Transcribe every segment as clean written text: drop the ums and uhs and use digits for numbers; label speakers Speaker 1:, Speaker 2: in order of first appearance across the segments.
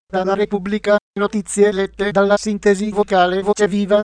Speaker 1: Dalla Repubblica, notizie lette dalla sintesi vocale Voce Viva.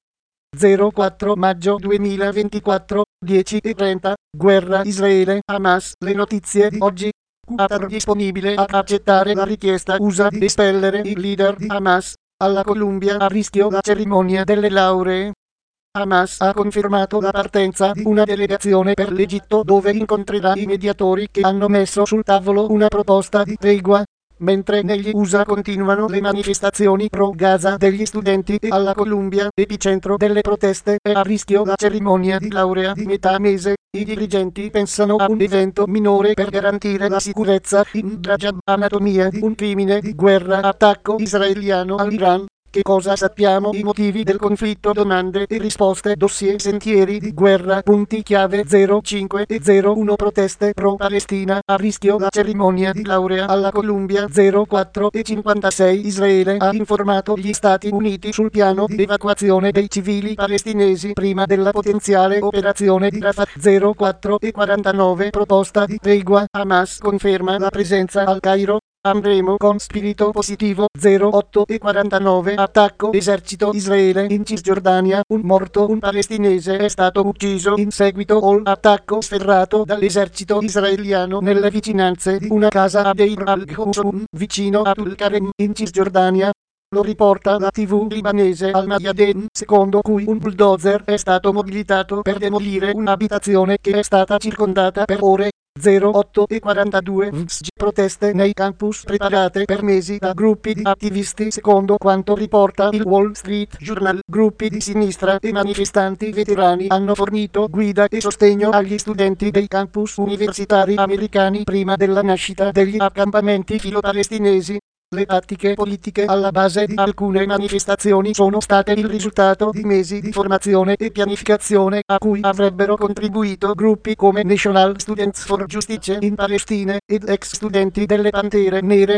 Speaker 1: 04 maggio 2024, 10:30, guerra Israele-Hamas. Le notizie di oggi. Qatar disponibile ad accettare la richiesta USA di espellere il leader di Hamas. Alla Columbia a rischio la cerimonia delle lauree. Hamas ha confermato la partenza di una delegazione per l'Egitto dove incontrerà i mediatori che hanno messo sul tavolo una proposta di tregua. Mentre negli USA continuano le manifestazioni pro-Gaza degli studenti e alla Columbia, epicentro delle proteste, è a rischio la cerimonia di laurea di metà mese. I dirigenti pensano a un evento minore per garantire la sicurezza in Rajab. Anatomia di un crimine di guerra. Attacco israeliano all'Iran. Che cosa sappiamo? I motivi del conflitto. Domande e risposte. Dossier sentieri di guerra. Punti chiave 05 e 01. Proteste pro-Palestina. A rischio la cerimonia di laurea alla Columbia. 04 e 56. Israele ha informato gli Stati Uniti sul piano di evacuazione dei civili palestinesi prima della potenziale operazione di Rafah. 04 e 49. Proposta di tregua. Hamas conferma la presenza al Cairo. Andremo con spirito positivo. 08 e 49. Attacco esercito Israele in Cisgiordania. Un morto, un palestinese è stato ucciso in seguito all'attacco sferrato dall'esercito israeliano nelle vicinanze di una casa a Deir al-Ghusun, vicino a Tulkarem, in Cisgiordania. Lo riporta la TV libanese Al-Mayadeen, secondo cui un bulldozer è stato mobilitato per demolire un'abitazione che è stata circondata per ore. 08 e 42. Proteste nei campus preparate per mesi da gruppi di attivisti. Secondo quanto riporta il Wall Street Journal, gruppi di sinistra e manifestanti veterani hanno fornito guida e sostegno agli studenti dei campus universitari americani prima della nascita degli accampamenti filo-palestinesi. Le tattiche politiche alla base di alcune manifestazioni sono state il risultato di mesi di formazione e pianificazione a cui avrebbero contribuito gruppi come National Students for Justice in Palestina ed ex studenti delle Pantere Nere.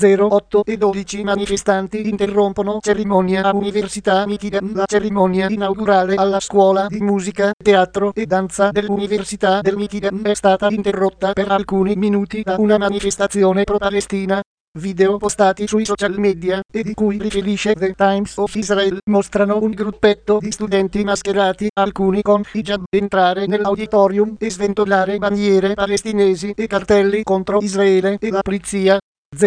Speaker 1: 08 e 12 manifestanti interrompono cerimonia a Università Michigan. La cerimonia inaugurale alla scuola di musica, teatro e danza dell'Università del Michigan è stata interrotta per alcuni minuti da una manifestazione pro-Palestina. Video postati sui social media, e di cui riferisce The Times of Israel, mostrano un gruppetto di studenti mascherati, alcuni con hijab, entrare nell'auditorium e sventolare bandiere palestinesi e cartelli contro Israele e la polizia.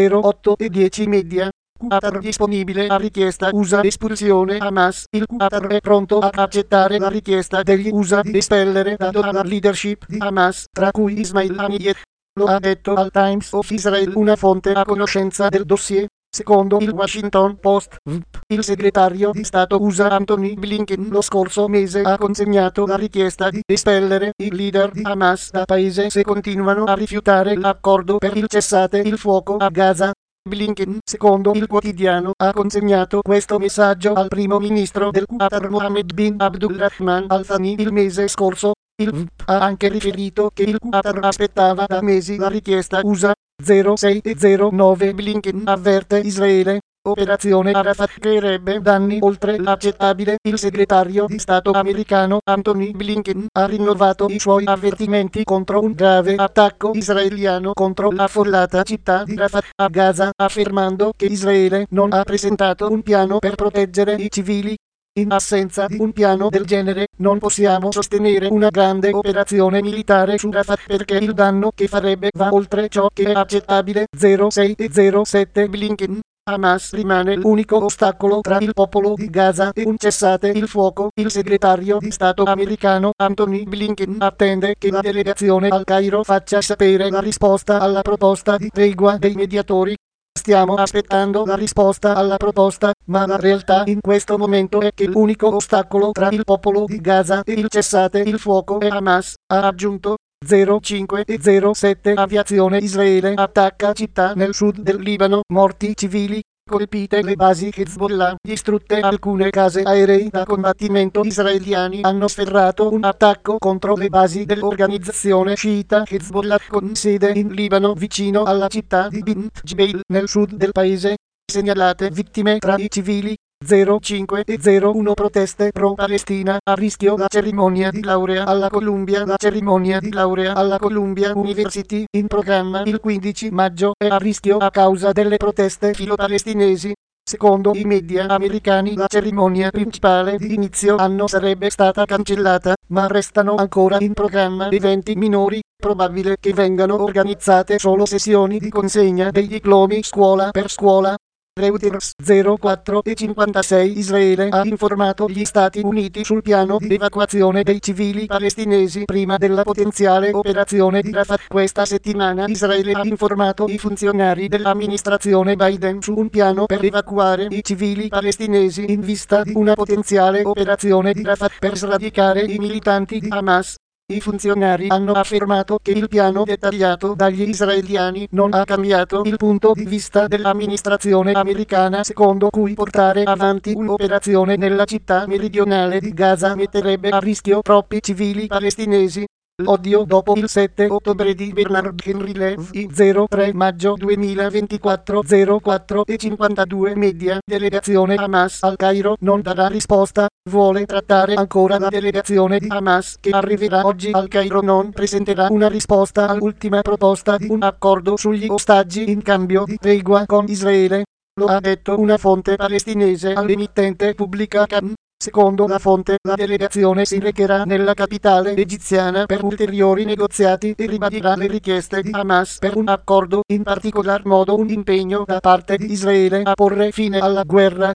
Speaker 1: 08 e 10 media. Qatar disponibile a richiesta USA espulsione Hamas. Il Qatar è pronto ad accettare la richiesta degli USA di espellere da Doha la leadership di Hamas, tra cui Ismail Haniyeh. Lo ha detto al Times of Israel una fonte a conoscenza del dossier. Secondo il Washington Post, il segretario di Stato USA Anthony Blinken lo scorso mese ha consegnato la richiesta di espellere il leader di Hamas da paese se continuano a rifiutare l'accordo per il cessate il fuoco a Gaza. Blinken, secondo il quotidiano, ha consegnato questo messaggio al primo ministro del Qatar Mohammed bin Abdulrahman Al Thani il mese scorso. Il VP ha anche riferito che il Qatar aspettava da mesi la richiesta USA. 06 e 09. Blinken avverte Israele. Operazione Arafat creerebbe danni oltre l'accettabile. Il segretario di Stato americano Anthony Blinken ha rinnovato i suoi avvertimenti contro un grave attacco israeliano contro l'affollata città di Rafah a Gaza, affermando che Israele non ha presentato un piano per proteggere i civili. In assenza di un piano del genere, non possiamo sostenere una grande operazione militare su Rafah perché il danno che farebbe va oltre ciò che è accettabile. 06 e 07. Blinken. Hamas rimane l'unico ostacolo tra il popolo di Gaza e un cessate il fuoco. Il segretario di Stato americano Anthony Blinken attende che la delegazione al Cairo faccia sapere la risposta alla proposta di tregua dei mediatori. Stiamo aspettando la risposta alla proposta, ma la realtà in questo momento è che l'unico ostacolo tra il popolo di Gaza e il cessate il fuoco è Hamas, ha aggiunto. 05 e 07. Aviazione Israele attacca città nel sud del Libano, morti civili. Colpite le basi Hezbollah, distrutte alcune case aerei da combattimento israeliani hanno sferrato un attacco contro le basi dell'organizzazione sciita Hezbollah con sede in Libano vicino alla città di Bint Jbeil nel sud del paese. Segnalate vittime tra i civili. 05 e 01 proteste pro Palestina, a rischio la cerimonia di laurea alla Columbia. La cerimonia di laurea alla Columbia University, in programma il 15 maggio, è a rischio a causa delle proteste filo-palestinesi. Secondo i media americani la cerimonia principale di inizio anno sarebbe stata cancellata, ma restano ancora in programma eventi minori. Probabile che vengano organizzate solo sessioni di consegna dei diplomi scuola per scuola. Reuters 04 e 56 Israele ha informato gli Stati Uniti sul piano di evacuazione dei civili palestinesi prima della potenziale operazione di Rafah. Questa settimana Israele ha informato i funzionari dell'amministrazione Biden su un piano per evacuare i civili palestinesi in vista di una potenziale operazione di Rafah per sradicare i militanti di Hamas. I funzionari hanno affermato che il piano dettagliato dagli israeliani non ha cambiato il punto di vista dell'amministrazione americana, secondo cui portare avanti un'operazione nella città meridionale di Gaza metterebbe a rischio troppi civili palestinesi. L'odio dopo il 7 ottobre di Bernard Henry Levy 03 maggio 2024 04 e 52 media. Delegazione Hamas al Cairo non darà risposta, vuole trattare ancora la delegazione di Hamas che arriverà oggi al Cairo non presenterà una risposta all'ultima proposta di un accordo sugli ostaggi in cambio di tregua con Israele. Lo ha detto una fonte palestinese all'emittente pubblica CAM. Secondo la fonte, la delegazione si recherà nella capitale egiziana per ulteriori negoziati e ribadirà le richieste di Hamas per un accordo, in particolar modo un impegno da parte di Israele a porre fine alla guerra.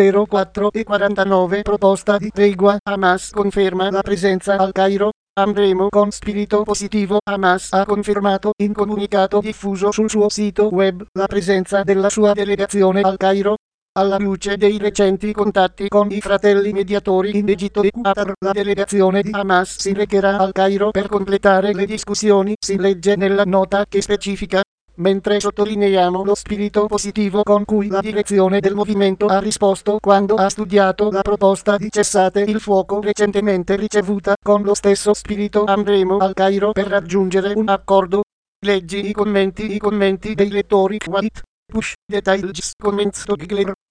Speaker 1: 04 e 49 proposta di tregua. Hamas conferma la presenza al Cairo. Andremo con spirito positivo. Hamas ha confermato in comunicato diffuso sul suo sito web la presenza della sua delegazione al Cairo. Alla luce dei recenti contatti con i fratelli mediatori in Egitto e Qatar, la delegazione di Hamas si recherà al Cairo per completare le discussioni, si legge nella nota che specifica. Mentre sottolineiamo lo spirito positivo con cui la direzione del movimento ha risposto quando ha studiato la proposta di cessate il fuoco recentemente ricevuta, con lo stesso spirito andremo al Cairo per raggiungere un accordo. Leggi i commenti dei lettori. White. Push details comments to Gigler.